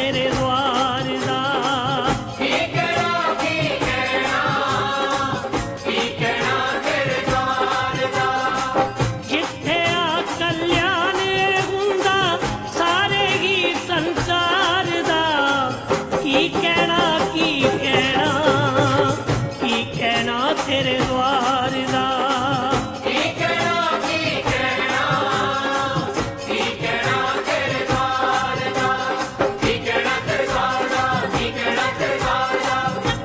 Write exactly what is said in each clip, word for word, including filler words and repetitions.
तेरे द्वार दा। की कहना की कहना की कहना तेरे द्वार दा। जिथे आ कल्याण हुंदा सारे ही संसार दा। की कहना की कहना की कहना तेरे द्वार दा। की कहना की कहना की कहना तेरे द्वार दा। की कहना तेरे द्वार दा। की कहना तेरे द्वार दा।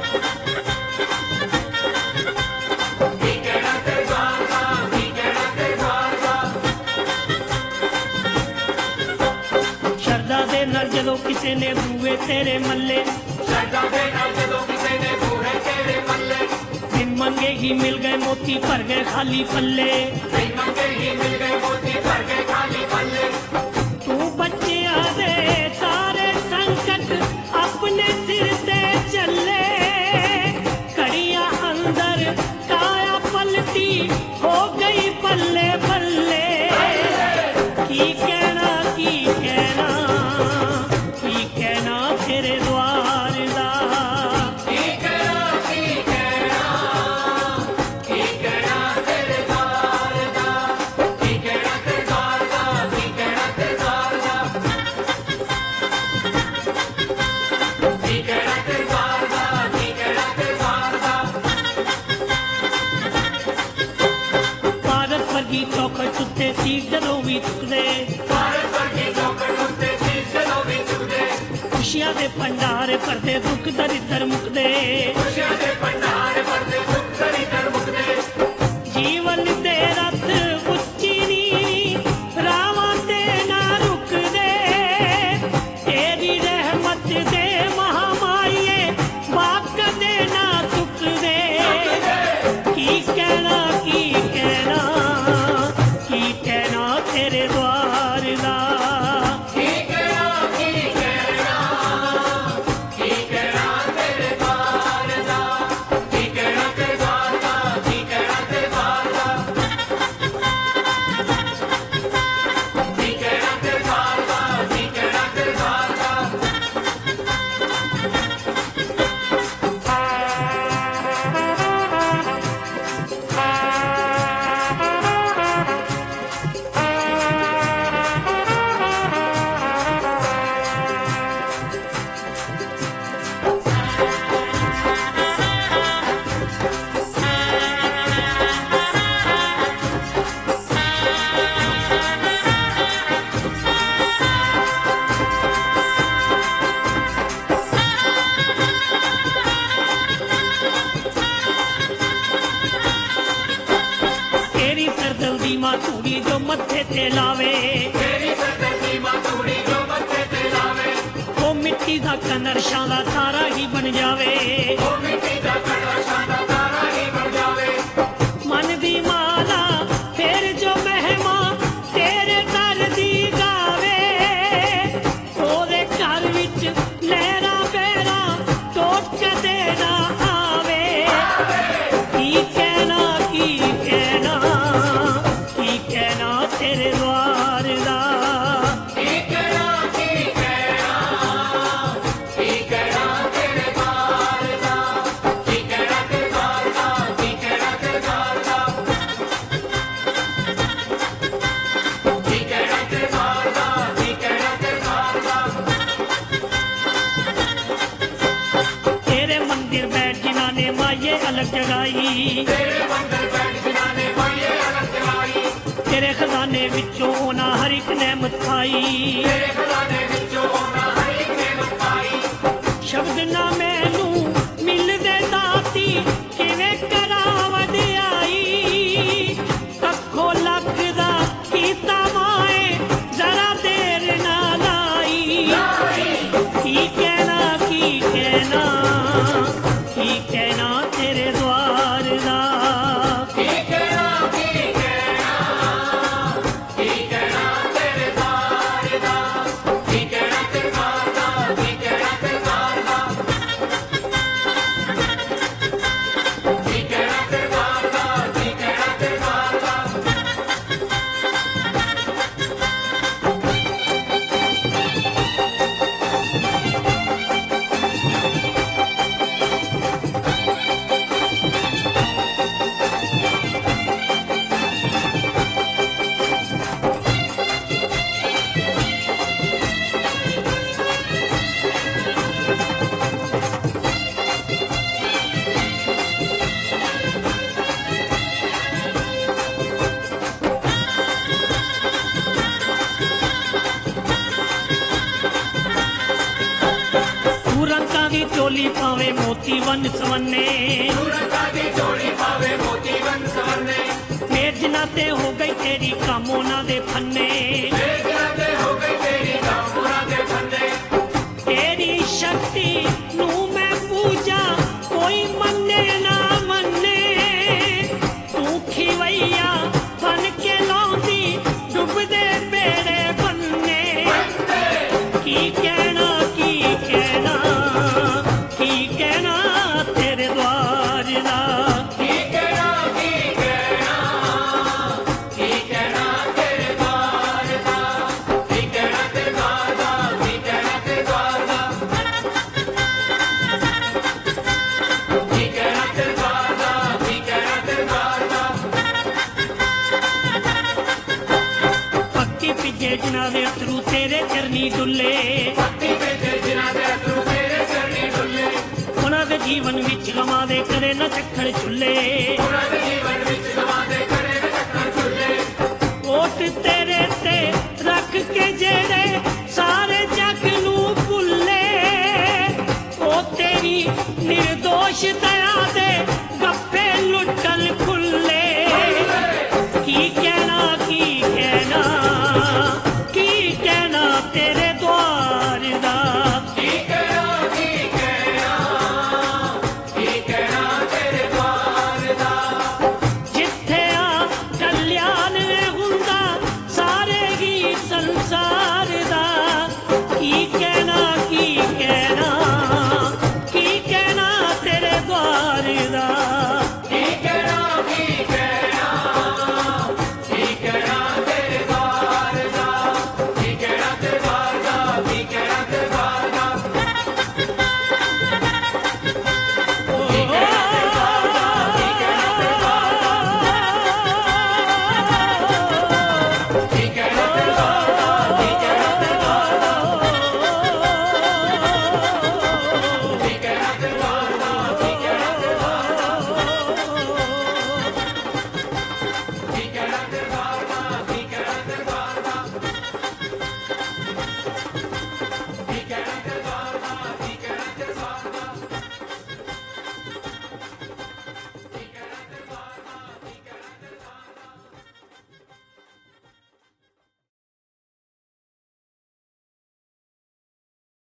की कहना तेरे द्वार दा। की कहना तेरे द्वार दा। शरदा दे नाल जदों किसे ने बूए तेरे मल्ले। शरदा दे नाल जदों किसे ने बूहे तेरे मल्ले। बिन मंगे ही मिल गए मोती भर गए खाली पल्ले। बिन मंगे ही मिल गए मोती भर गए खाली पल्ले। तू बच्चियां दे सारे संकट अपने सिर ते चले। कड़ियां अंदर काया पलटी हो गई पल्ले पल्ले। की कहना की कहना की कहना तेरे द्वार दा। की कहना की कहना की कहना तेरे द्वार दा। की कहना तेरे द्वार दा। की कहना तेरे द्वार दा। की कहना तेरे द्वार दा। की कहना तेरे द्वार दा। भारत वर्गी चौखट उत्ते सीट जदों भी चुकदे। भारत वर्गी चौखट उत्ते शीश जदों भी चुकदे। खुशियां दे भंडार भरदे दुख दरिद्र मुकदे। खुशियां दे भंडार भरदे दुख दरिद्र मुकदे। जीवन दे रथ ਉੱਚੀ ਨੀ ਰਾਵਾਂ ਤੇ ਨਾ ਰੁਕਦੇ। ਤੇਰੀ ਰਹਿਮਤ ਦੇ ਮਹਾਮਾਈਏ ਬਾਪ ਕਦੇ ਨਾ ਚੁੱਕਦੇ। ਕੀ ਕਹਿਣਾ ਕੀ ਕਹਿਣਾ ਕੀ ਕਹਿਣਾ ਤੇਰੇ द्वार दा। की कहना की कहना की कहना तेरे द्वार दा। की कहना तेरे द्वार दा। की कहना तेरे द्वार दा। की कहना तेरे द्वार दा। की कहना तेरे द्वार दा। तेरी सरदर्दी माँ तूड़ी जो मत्थे ते लावे। तेरी सरदर्दी मातूड़ी जो मत्थे ते लावे। वो मिट्टी दा कनर शादा तारा ही बन जावे। वो मिट्टी दा कड़ा शादा तारा ही बन जावे। मन दी माला फिर जो महिमा तेरे दर दी गावे। ओदे घर विच लहरां पैरां टोट कदे ना आवे। की कहना की कहना की कहना तेरे द्वार दा। की कहना की कहना की कहना तेरे द्वार दा। की कहना तेरे द्वार दा। की कहना तेरे द्वार दा। की कहना तेरे द्वार दा। की कहना तेरे द्वार दा। तेरे मंदिर बैठ जिन्हां ने माये अलग जगाई। तेरे मंदिर बैठ जिन्हां ने माये अलग जगाई। तेरे खजाने विचों उन्हां हर एक नेमत खाई। तेरे खजाने विचों उन्हां हर एक नेमत पाई। शब्द ना मैनू मिलदे दाती किवें करां वडियाई। कखो लख दा कीता माए जरा देर ना लाई। की कहना की कहना की कहना तेरे द्वार दा। की कहना की कहना की कहना तेरे द्वार दा। की कहना तेरे द्वार दा। की कहना तेरे द्वार दा। ਝੋਲੀ ਪਾਵੇ ਮੋਤੀ ਵੰਨ ਸਵੰਨੇ सूरता की चोली पावे मोती बन सवरने ਫੇਰ ਜਿਨ੍ਹਾਂ ਤੇ ਹੋ ਗਈ ਤੇਰੀ ਕੰਮ ਉਹਨਾਂ ਦੇ ਫੰਨੇ बेजराते हो गई तेरी कामपुरा के फंदे ਤੇਰੀ ਸ਼ਕਤੀ ਨੂੰ ਮੈਂ ਪੂਜਾ ਕੋਈ ਮੰਨੇ ਨਾ ਮੰਨੇ ਤੂੰ ਖਿਵਈਆ ਬਣ ਕੇ ਲਾਉਂਦੀ ਡੁੱਬਦੇ ਬੇੜੇ ਬੰਨੇ ਕੀ ਕਹਿਣਾ ਕੀ ਕਹਿਣਾ ਕੀ ਕਹਿਣਾ ਤੇਰੇ ਦੁਆਰ ਦਾ की कहना की कहना की कहना तेरे द्वार दा की कहना तेरे द्वार दा की कहना तेरे द्वार दा की कहना तेरे द्वार दा की कहना तेरे द्वार दा ਭਗਤੀ ਪਿੱਛੇ ਜਿਨ੍ਹਾਂ ਦੇ ਅਥਰੂ ਤੇਰੇ ਚਰਨੀ ਡੁੱਲੇ भक्ति पे जिना दे तू तेरे चरणी डुल्ले ਉਹਨਾਂ ਦੇ ਜੀਵਨ ਵਿੱਚ ਗਵਾਂ ਦੇ ਕਰੇ ਨਾ ਚੱਖੜ ਚੁੱਲੇ पूरा जीवन विच गवा दे खड़े ने चक्कर चुल्ले ਓਟ ਤੇਰੇ ਤੇ ਰੱਖ ਕੇ ਜਿਹੜੇ ਸਾਰੇ ਜੱਗ ਨੂੰ ਭੁੱਲੇ ਉਹ ਤੇਰੀ ਨਿਰਦੋਸ਼ ਦਇਆ ਦੇ